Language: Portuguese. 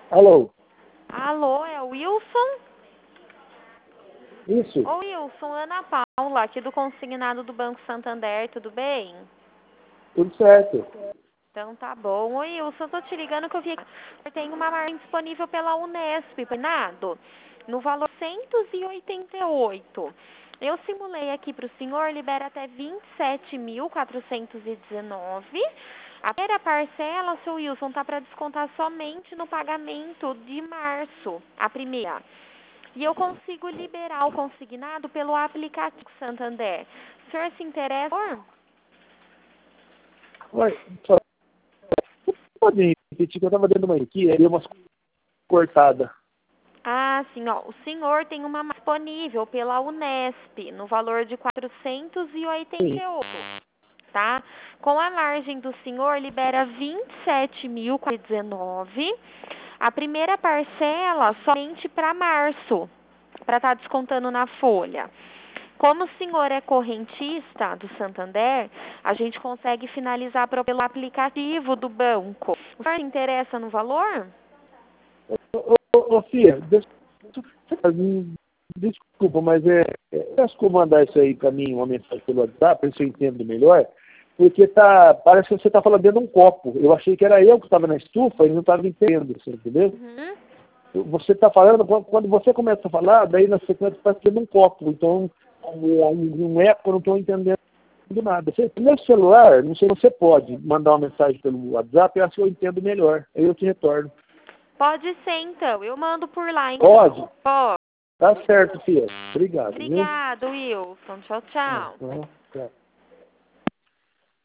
Alô? Alô, é o Wilson? Isso? Ô Wilson, Ana Paula, aqui do consignado do Banco Santander, tudo bem? Tudo certo. Então tá bom. Ô Wilson, eu tô te ligando que eu vi que tem uma margem disponível pela Unesp, Nado, no valor 188. Eu simulei aqui para o senhor, libera até 27.419. A primeira parcela, seu Wilson, tá para descontar somente no pagamento de março, a primeira. E eu consigo liberar o consignado pelo aplicativo Santander. O senhor se interessa? Ué, só pode repetir que eu estava dentro de uma aqui, aí deu umas cortadas. Ah, sim, ó. O senhor tem uma disponível pela Unesp, no valor de 488, Sim. tá? Com a margem do senhor, libera 27.419. A primeira parcela somente para março, para estar descontando na folha. Como o senhor é correntista do Santander, a gente consegue finalizar pelo aplicativo do banco. O senhor se interessa no valor? Ô, Fia, desculpa, mas peço que mandar isso aí para mim, uma mensagem pelo WhatsApp, para ver se eu entendo melhor, porque parece que você está falando dentro de um copo. Eu achei que era eu que estava na estufa e não estava entendendo, você entendeu? Uhum. Você está falando, quando você começa a falar, daí na sequência parece que é num copo, então um eco, eu não estou entendendo nada. Meu celular, não sei se você pode mandar uma mensagem pelo WhatsApp, eu acho que eu entendo melhor, aí eu te retorno. Pode ser, então. Eu mando por lá, então. Pode? Pode. Tá certo, filha. Obrigado, viu? Obrigado, Wilson. Tchau, tchau. Tchau.